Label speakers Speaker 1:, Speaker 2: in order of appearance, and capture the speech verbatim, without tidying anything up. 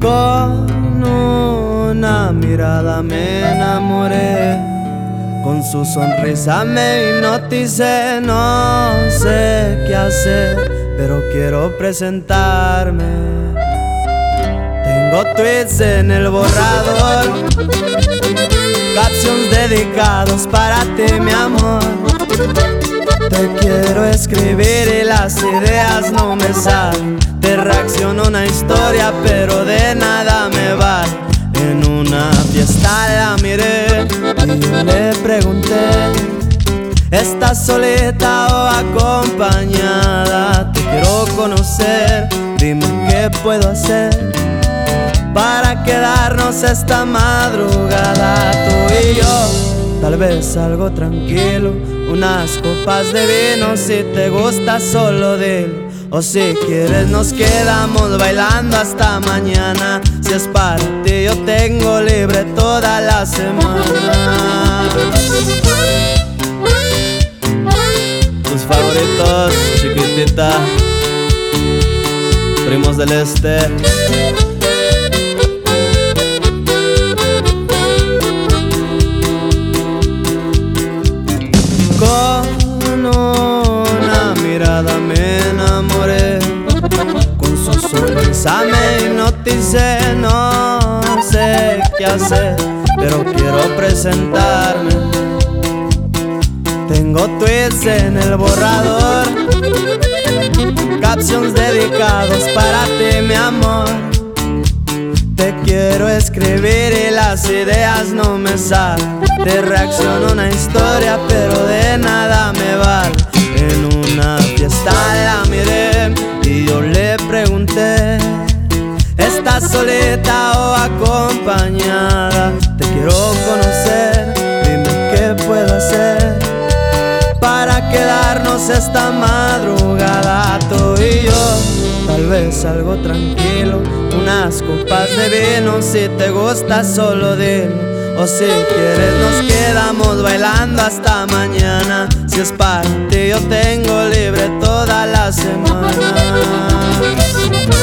Speaker 1: Con una mirada me enamoré, con su sonrisa me hipnoticé. No sé qué hacer, pero quiero presentarme. Tengo tweets en el borrador, captions dedicados para ti, mi amor. Te quiero escribir y las ideas no me salen. Te reacciono una historia pero de nada me vale. En una fiesta la miré y yo le pregunté: ¿estás solita o acompañada? Te quiero conocer, dime qué puedo hacer para quedarnos esta madrugada, tú y yo. Tal vez algo tranquilo, unas copas de vino. Si te gusta solo dilo, o si quieres nos quedamos bailando hasta mañana. Si es para ti yo tengo libre toda la semana. Tus favoritos, chiquitita, Primos del Este. Con una mirada me enamoré, con su sonrisa me hipnoticé. No sé qué hacer, pero quiero presentarme. Tengo tweets en el borrador, captions dedicados para ti, mi amor. Te quiero escribir y las ideas no me salen. Te reacciono una historia pero de nada me vale. En una fiesta la miré y yo le pregunté: ¿estás solita o acompañada? Te quiero conocer, dime qué puedo hacer para quedarnos esta madrugada, tú y yo. Tal vez algo tranquilo, unas copas de vino. Si te gusta solo dilo, o si quieres nos quedamos bailando hasta mañana. Si es para ti yo tengo libre toda la semana.